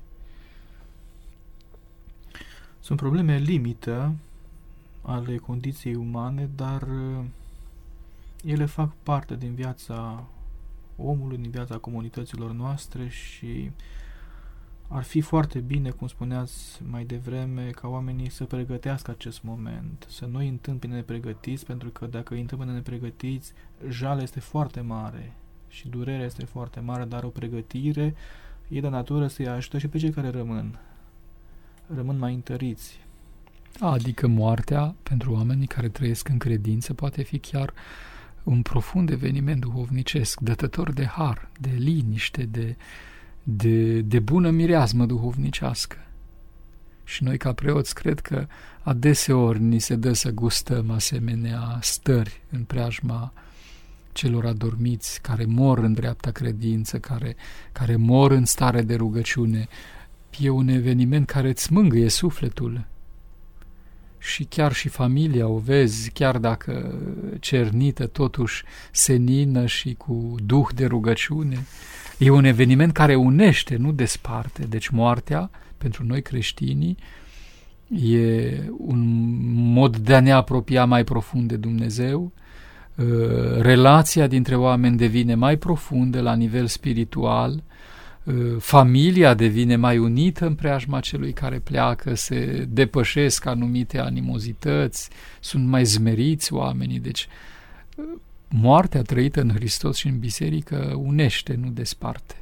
Sunt probleme limită ale condiției umane, dar ele fac parte din viața omului, din viața comunităților noastre și ar fi foarte bine, cum spuneați mai devreme, ca oamenii să pregătească acest moment, să nu îi întâmpine nepregătiți, pentru că dacă îi întâmpine nepregătiți, jale este foarte mare și durerea este foarte mare, dar o pregătire e de natură să-i ajută și pe cei care rămân. Rămân mai întăriți. Adică moartea, pentru oamenii care trăiesc în credință, poate fi chiar un profund eveniment duhovnicesc, dătător de har, de liniște, de, de, de bună mireasmă duhovnicească. Și noi, ca preoți, cred că adeseori ni se dă să gustăm asemenea stări în preajma celor adormiți, care mor în dreapta credință, care, care mor în stare de rugăciune. E un eveniment care îți mângâie sufletul. Și chiar și familia, o vezi, chiar dacă cernită, totuși senină și cu duh de rugăciune. E un eveniment care unește, nu desparte. Deci moartea, pentru noi creștinii, e un mod de a ne apropia mai profund de Dumnezeu. Relația dintre oameni devine mai profundă la nivel spiritual. Familia devine mai unită în preajma celui care pleacă, se depășesc anumite animozități, sunt mai zmeriți oamenii, deci moartea trăită în Hristos și în biserică unește, nu desparte.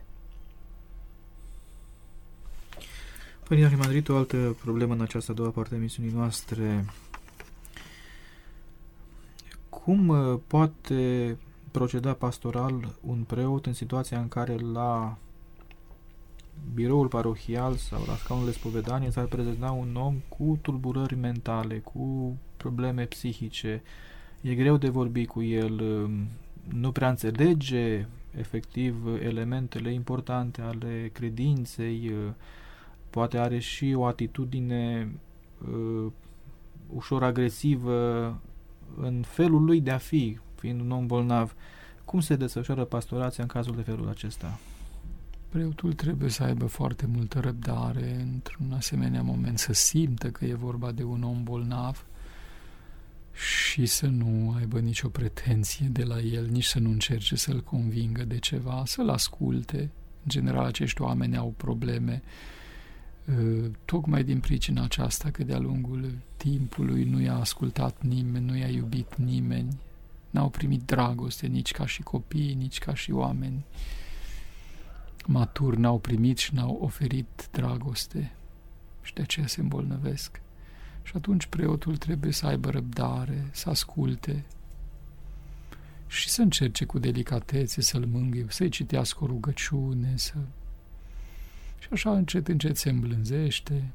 Părinte Arhimandrit, o altă problemă în această a doua parte a emisiunii noastre. Cum poate proceda pastoral un preot în situația în care la biroul parohial sau la scaunul de spovedanie s-ar prezenta un om cu tulburări mentale, cu probleme psihice, e greu de vorbi cu el, nu prea înțelege efectiv elementele importante ale credinței, poate are și o atitudine uh, ușor agresivă în felul lui de a fi, fiind un om bolnav. Cum se desfășoară pastorația în cazul de felul acesta? Preotul trebuie să aibă foarte multă răbdare într-un asemenea moment, să simtă că e vorba de un om bolnav și să nu aibă nicio pretenție de la el, nici să nu încerce să-l convingă de ceva, să-l asculte. În general, acești oameni au probleme tocmai din pricina aceasta, că de-a lungul timpului nu i-a ascultat nimeni, nu i-a iubit nimeni, n-au primit dragoste nici ca și copii, nici ca și oameni maturi, n-au primit și n-au oferit dragoste și de aceea se îmbolnăvesc. Și atunci preotul trebuie să aibă răbdare, să asculte și să încerce cu delicatețe să-l mângâie, să-i citească o rugăciune, să... și așa încet, încet se îmblânzește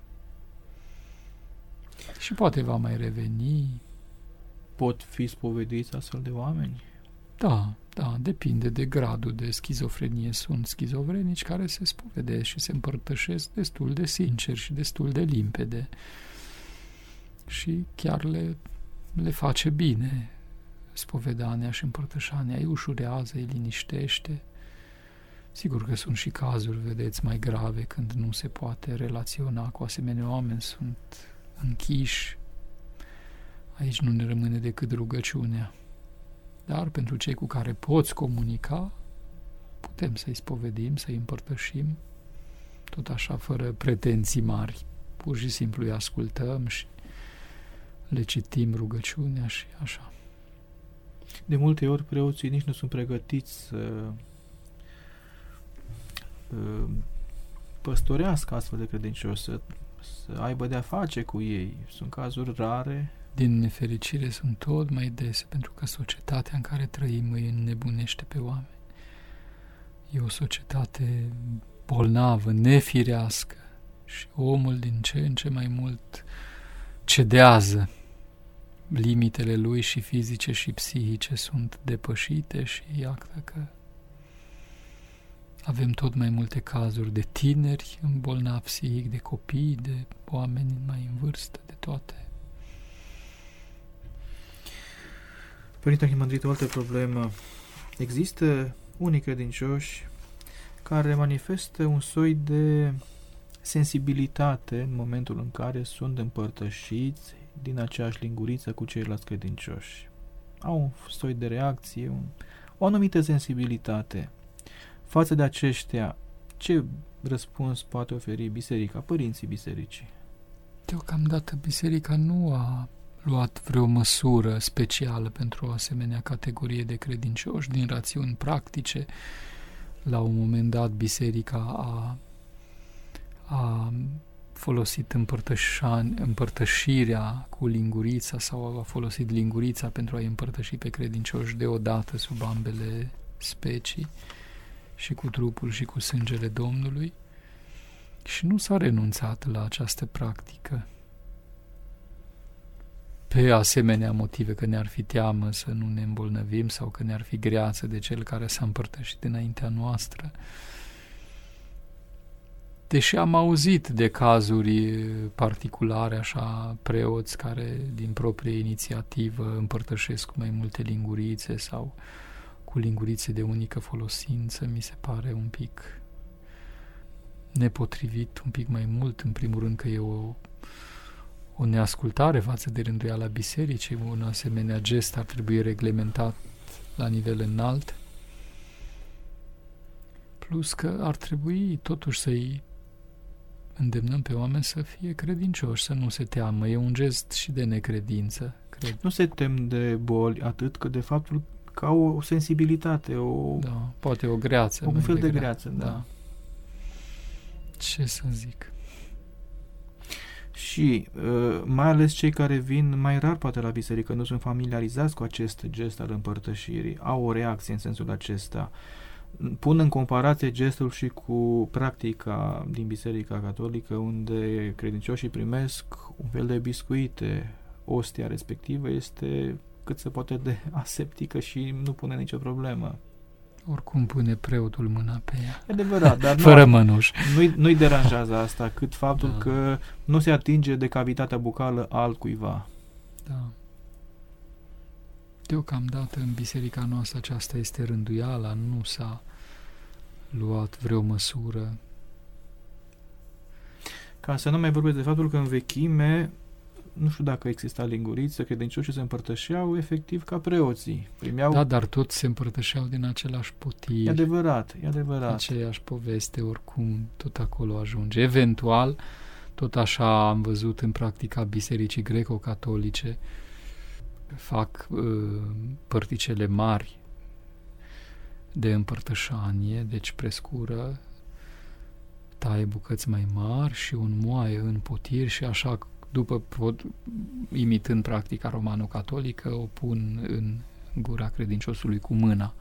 și poate va mai reveni. Pot fi spovediți astfel de oameni? Da, da, depinde de gradul de schizofrenie. Sunt schizofrenici care se spovedesc și se împărtășesc destul de sincer și destul de limpede și chiar le, le face bine spovedania și împărtășania, îi ușurează, îi liniștește. Sigur că sunt și cazuri, vedeți, mai grave, când nu se poate relaționa cu asemenea oameni, sunt închiși. Aici nu ne rămâne decât rugăciunea. Dar pentru cei cu care poți comunica, putem să-i spovedim, să-i împărtășim, tot așa, fără pretenții mari. Pur și simplu îi ascultăm și le citim rugăciunea și așa. De multe ori preoții nici nu sunt pregătiți să păstorească astfel de credincioși, să, să aibă de-a face cu ei. Sunt cazuri rare. Din nefericire sunt tot mai dese, pentru că societatea în care trăim îi înnebunește pe oameni. E o societate bolnavă, nefirească și omul din ce în ce mai mult cedează. Limitele lui și fizice și psihice sunt depășite și iată că avem tot mai multe cazuri de tineri bolnavi psihic, de copii, de oameni mai în vârstă, de toate. Părinte Arhimandrit, o altă problemă. Există unii credincioși care manifestă un soi de sensibilitate în momentul în care sunt împărtășiți din aceeași linguriță cu ceilalți credincioși. Au un soi de reacție, un, o anumită sensibilitate. Față de aceștia, ce răspuns poate oferi biserica, părinții bisericii? Deocamdată biserica nu a luat vreo măsură specială pentru o asemenea categorie de credincioși. Din rațiuni practice, la un moment dat biserica a, a folosit împărtășirea cu lingurița sau a folosit lingurița pentru a-i împărtăși pe credincioși deodată sub ambele specii, și cu trupul și cu sângele Domnului, și nu s-a renunțat la această practică pe asemenea motive, că ne-ar fi teamă să nu ne îmbolnăvim sau că ne-ar fi greață de cel care s-a împărtășit înaintea noastră. Deși am auzit de cazuri particulare, așa, preoți care din proprie inițiativă împărtășesc cu mai multe lingurițe sau cu lingurițe de unică folosință, mi se pare un pic nepotrivit, un pic mai mult, în primul rând că e o, o neascultare față de rânduiala bisericii. Un asemenea gest ar trebui reglementat la nivel înalt, plus că ar trebui totuși să-i îndemnăm pe oameni să fie credincioși, să nu se teamă. E un gest și de necredință, cred. Nu se tem de boli atât, că de faptul că au o sensibilitate, o... Da, poate o greață. Un fel de, de greață, da. da. Ce să zic? Și mai ales cei care vin mai rar poate la biserică, nu sunt familiarizați cu acest gest al împărtășirii, au o reacție în sensul acesta. Pun în comparație gestul și cu practica din Biserica Catolică, unde credincioșii primesc un fel de biscuite. Ostia respectivă este cât se poate de aseptică și nu pune nicio problemă. Oricum pune preotul mâna pe ea. E adevărat, dar fără mănuși. Nu-i, nu-i deranjează asta, cât faptul da. că nu se atinge de cavitatea bucală altcuiva. Da. Deocamdată în biserica noastră aceasta este rânduiala, nu s-a luat vreo măsură. Ca să nu mai vorbesc de faptul că în vechime, nu știu dacă exista linguriță, credincioșii se împărtășeau efectiv ca preoții. Primeau... Da, dar toți se împărtășeau din același potir. E adevărat, e adevărat. Aceeași poveste, oricum, tot acolo ajunge. Eventual, tot așa am văzut în practica bisericii greco-catolice, fac uh, părticele mari de împărtășanie, deci prescură, taie bucăți mai mari și un moaie în potir și așa, după, imitând practica romano-catolică, o pun în gura credinciosului cu mâna.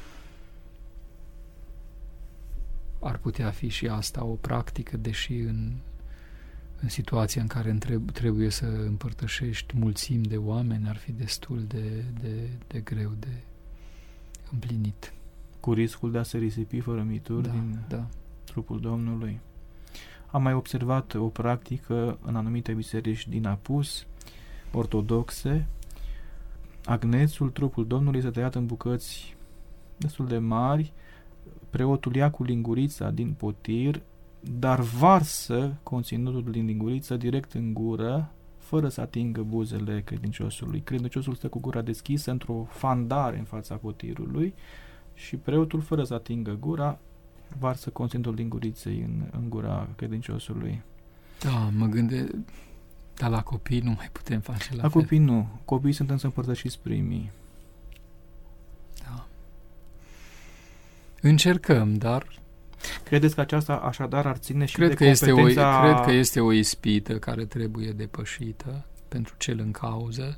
Ar putea fi și asta o practică, deși în, în situația în care întreb, trebuie să împărtășești mulțimi de oameni, ar fi destul de, de, de greu de împlinit. Cu riscul de a se risipi fără mituri da, din da. trupul Domnului. Am mai observat o practică în anumite biserici din apus, ortodoxe. Agnețul, trupul Domnului, este tăiat în bucăți destul de mari, preotul ia cu lingurița din potir, dar varsă conținutul din linguriță direct în gură, fără să atingă buzele credinciosului. Credinciosul stă cu gura deschisă într-o fandare în fața potirului și preotul, fără să atingă gura, varsă conținutul linguriței în, în gura credinciosului. Da, mă gândesc, dar la copii nu mai putem face la, la fel. copii nu. Copiii sunt însă împărtășiți primii. Da. Încercăm, dar... Credeți că aceasta așadar ar ține și cred de că este competența... o, Cred că este o ispită care trebuie depășită pentru cel în cauză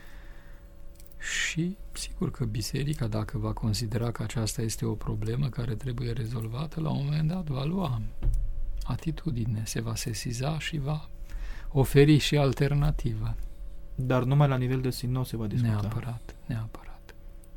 și sigur că biserica, dacă va considera că aceasta este o problemă care trebuie rezolvată, la un moment dat va lua atitudine, se va sesiza și va oferi și alternativă. Dar numai la nivel de sinod se va discuta. Neapărat, neapărat.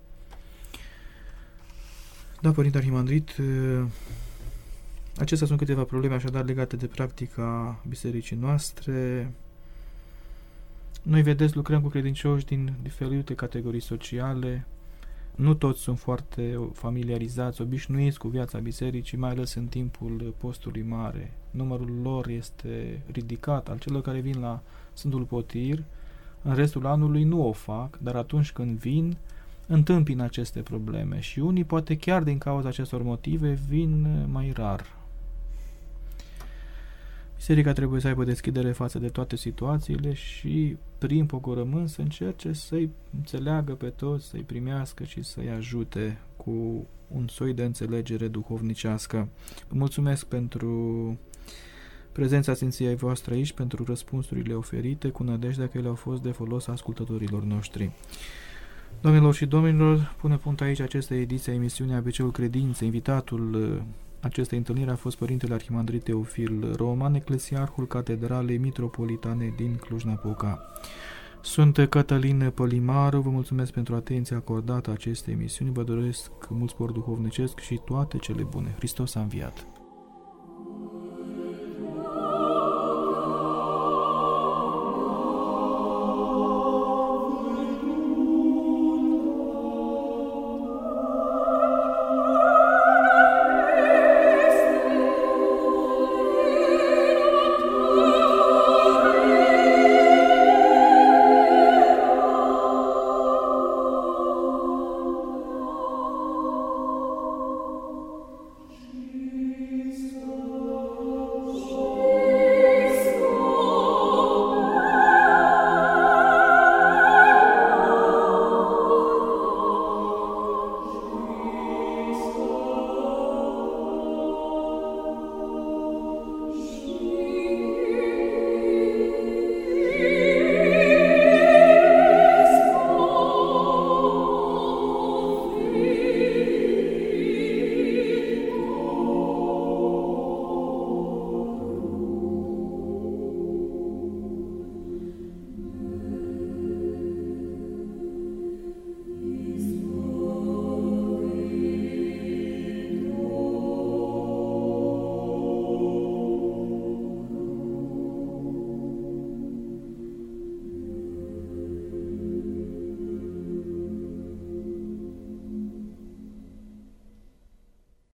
Da, Părinte Arhimandrit, acestea sunt câteva probleme așadar legate de practica bisericii noastre. Noi, vedeți, lucrăm cu credincioși din diferite categorii sociale. Nu toți sunt foarte familiarizați, obișnuiți cu viața bisericii, mai ales în timpul postului mare. Numărul lor este ridicat, al celor care vin la Sfântul Potir. În restul anului nu o fac, dar atunci când vin, întâmpină aceste probleme și unii, poate chiar din cauza acestor motive, vin mai rar. Biserica trebuie să aibă deschidere față de toate situațiile și, prin pogorământ, să încerce să-i înțeleagă pe toți, să-i primească și să-i ajute cu un soi de înțelegere duhovnicească. Vă mulțumesc pentru prezența Sfinției voastre aici, pentru răspunsurile oferite, cu nădejdea că ele au fost de folos ascultătorilor noștri. Doamnelor și domnilor, pune punct aici acestei ediții a emisiunii A B C-ul Credinței. Invitatul acestei întâlniri a fost Părintele Arhimandrit Teofil Roman, eclesiarhul Catedralei Mitropolitane din Cluj-Napoca. Sunt Cătălin Pălimaru, vă mulțumesc pentru atenția acordată acestei emisiuni, vă doresc mult spor duhovnicesc și toate cele bune. Hristos a înviat!